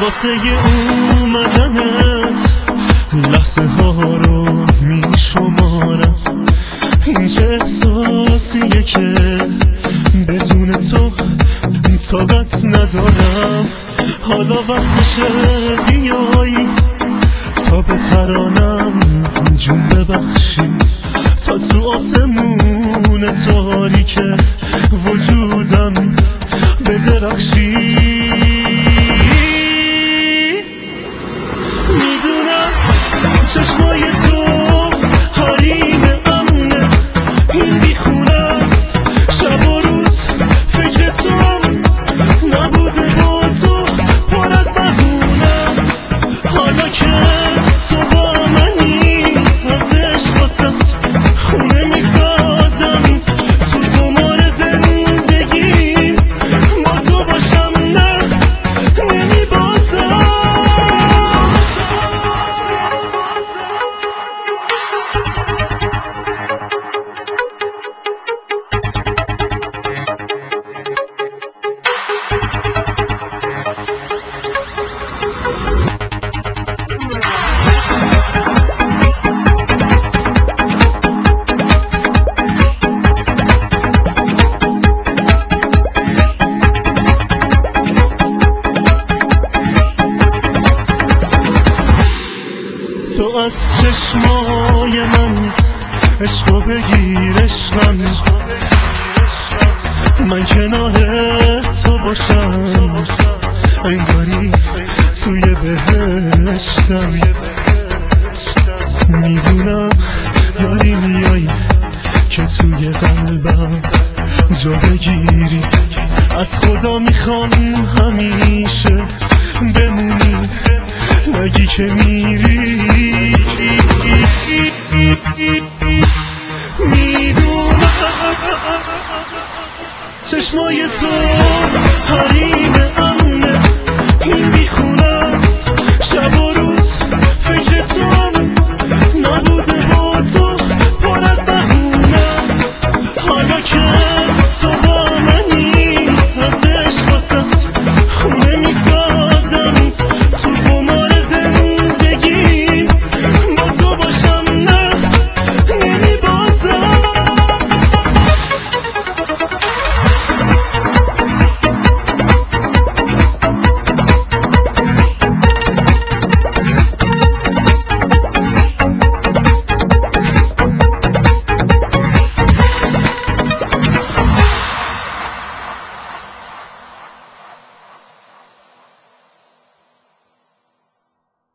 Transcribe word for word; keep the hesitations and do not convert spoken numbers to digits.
واسه اومدنت لحظه ها رو می شمارم. این چه احساسیه که بدون تو طاقت ندارم. حالا وقتشه بیایی تا به ترانم جون ببخشی، تا تو آسمون تاریک وجودم بدرخشی. میدونم چشمای تو حریم امنه، این بیخونه است شب و روز فکر توم، نبوده با تو پر از بهونه. حالا که تو با منی از عشق واسه خونه میسازم، تو قمار زندگی با تو باشم نه نمیبازم. تو از چشمای من عشقو بگیر عشقم، من کنار تو باشم انگاری توی بهشتم. میدونم داری میای که توی قلبم جا بگیری، از خدا میخوام همیشه بمونی نگی که میری. میدونم چشمای تو